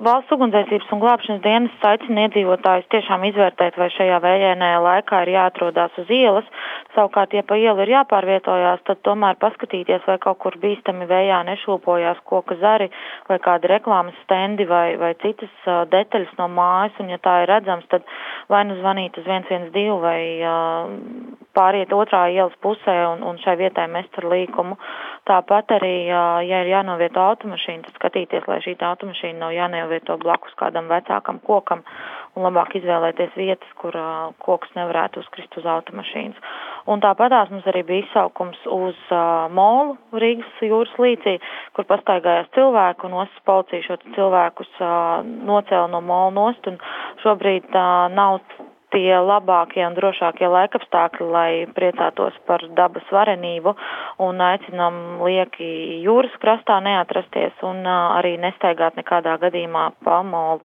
Valsts ugunsdzēsības un glābšanas dienests aicina iedzīvotājus tiešām izvērtēt, vai šajā vējainajā laikā ir jāatrodās uz ielas. Savukārt, ja pa ielu ir jāpārvietojās, tad tomēr paskatīties, vai kaut kur bīstami vējā nešūpojās koka zari vai kādi reklāmas stendi vai citas detaļas no mājas. Un, ja tā ir redzams, tad vai nu zvanīt uz 112 vai pāriet otrā ielas pusē un šai vietai mest ar līkumu. Tāpat arī, ja ir jānovieto automašīna, tad skatīties, lai šī automašīna nav jānovieto blakus kādam vecākam kokam un labāk izvēlēties vietas, kur koks nevarētu uzkrist uz automašīnas. Un tāpatās mums arī bija izsaukums uz molu Rīgas jūras līcī, kur pastaigājās cilvēku un ostas policija šo cilvēkus nocēla no mola nost, un šobrīd nav tie labākie un drošākie laikapstākļi, lai priecātos par dabas varenību, un aicinām lieki jūras krastā neatrasties un arī nestaigāt nekādā gadījumā pa molu.